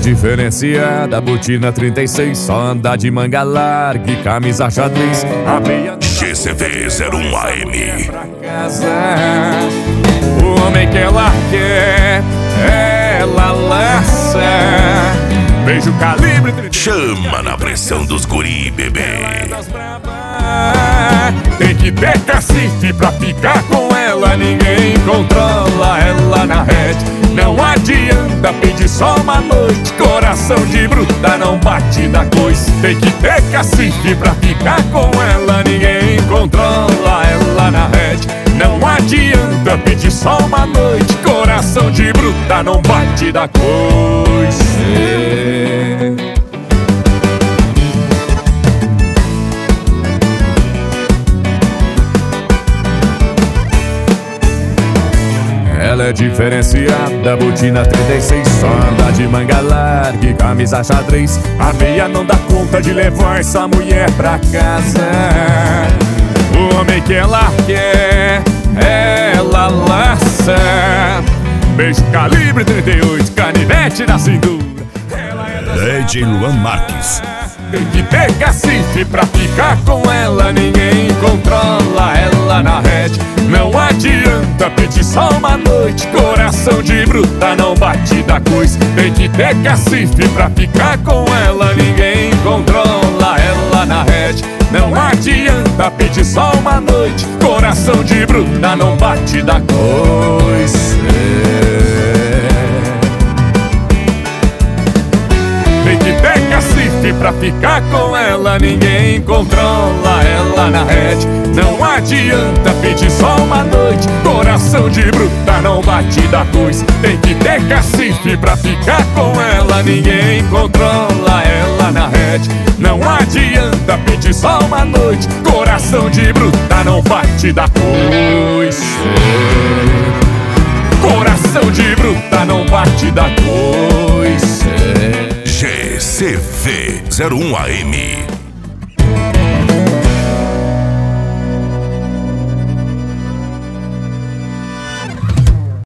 diferenciada, botina 36, só anda de manga larga e camisa xadrez. A meia GCV01 AM. pra casa. O homem que ela quer, ela laça. Beijo calibre 36. Chama na pressão dos guri, bebê. Tem que ter cacife pra ficar com ela. Ninguém controla ela na rede. Não adianta pedir só uma noite. Coração de bruta não bate da coisa. Tem que ter cacife pra ficar com ela. Ninguém controla ela na rede. Não adianta pedir só uma noite. Coração de bruta não bate da coisa. Ela é diferenciada, botina 36, só anda de manga larga e camisa xadrez. A meia não dá conta de levar essa mulher pra casa. O homem que ela quer, ela laça. Beijo calibre 38, canivete na cintura. Ela é Lady Luan Marques. Tem que ter cacife pra ficar com ela. Ninguém controla ela na rede. Não adianta pedir só uma noite. Coração de bruta não bate da coisa. Tem que ter cacife pra ficar com ela. Ninguém controla ela na rede. Não adianta pedir só uma noite. Coração de bruta não bate da coisa. Tem que ter cacife pra ficar com ela. Ninguém controla ela na rede. Não adianta pedir só uma noite. Coração de bruta não bate da coisa. Tem que ter cacife pra ficar com ela. Ninguém controla ela na rede. Não adianta pedir só uma noite. Coração de bruta não bate da coisa. Coração de bruta não bate da coisa. GCV01 AM.